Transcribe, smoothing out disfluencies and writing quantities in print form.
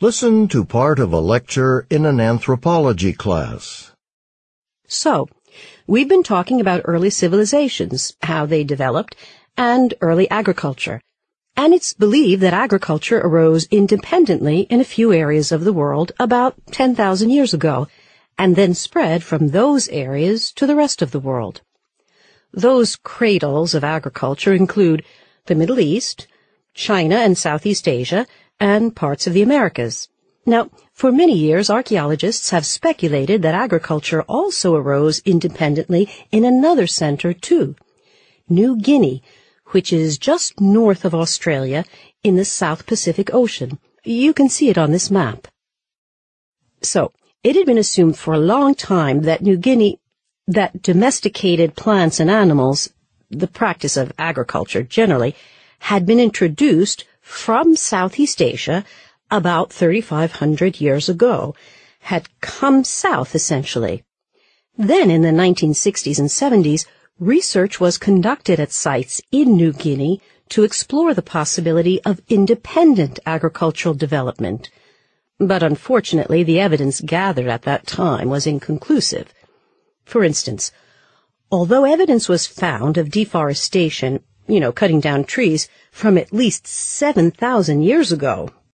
Listen to part of a lecture in an anthropology class. So, we've been talking about early civilizations, how they developed, and early agriculture. And it's believed that agriculture arose independently in a few areas of the world about 10,000 years ago, and then spread from those areas to the rest of the world. Those cradles of agriculture include the Middle East, China and Southeast Asia, and parts of the Americas. Now, for many years, archaeologists have speculated that agriculture also arose independently in another center, too, New Guinea, which is just north of Australia in the South Pacific Ocean. You can see it on this map. So, it had been assumed for a long time that New Guinea, that domesticated plants and animals, the practice of agriculture generally, had been introduced from Southeast Asia about 3,500 years ago, had come south essentially. Then in the 1960s and 70s, research was conducted at sites in New Guinea to explore the possibility of independent agricultural development. But unfortunately, the evidence gathered at that time was inconclusive. For instance, although evidence was found of deforestation, cutting down trees, from at least 7,000 years ago,